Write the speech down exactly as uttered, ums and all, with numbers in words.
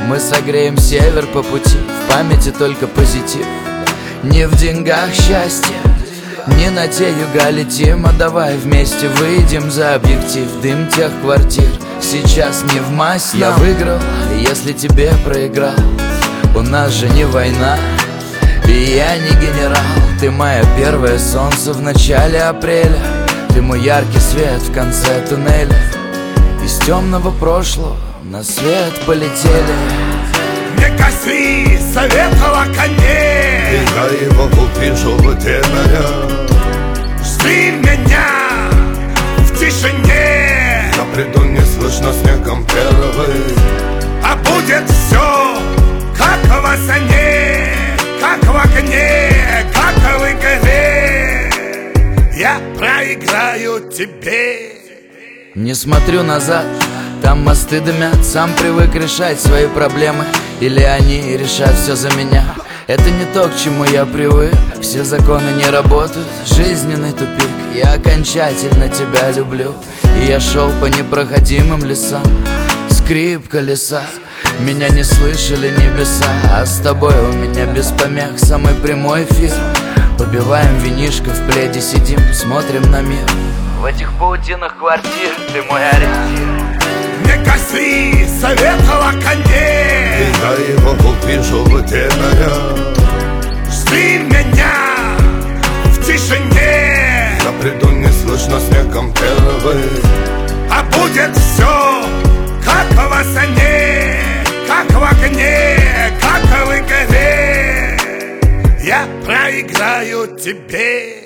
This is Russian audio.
Мы согреем север по пути, в памяти только позитив. Не в деньгах счастье, не на те юга летим, а давай вместе выйдем за объектив. Дым тех квартир сейчас не в масть. Я выиграл, если тебе проиграл. У нас же не война, и я не генерал. Ты мое первое солнце в начале апреля. Ты мой яркий свет в конце туннеля. Из темного прошлого на свет полетели. Не коси советова коней, и я его увижу в темноте. Жди меня в тишине. Я приду, не слышно снегом первый. А будет все, как в осне, как в огне, как в игре. Я проиграю тебе. Не смотрю назад, там мосты дымят. Сам привык решать свои проблемы, или они решат все за меня. Это не то, к чему я привык. Все законы не работают, жизненный тупик. Я окончательно тебя люблю, и я шел по непроходимым лесам. Скрип колеса, меня не слышали небеса. А с тобой у меня без помех самый прямой эфир. Побиваем винишко, в пледе сидим, смотрим на мир. В этих паутинах квартир ты мой ориентир. Не коси советова коней, и я его увижу в темноте. Жди меня в тишине. Я приду, не слышно снегом первый. А будет все, как в сне, как в огне, как в игре. Я проиграю тебе.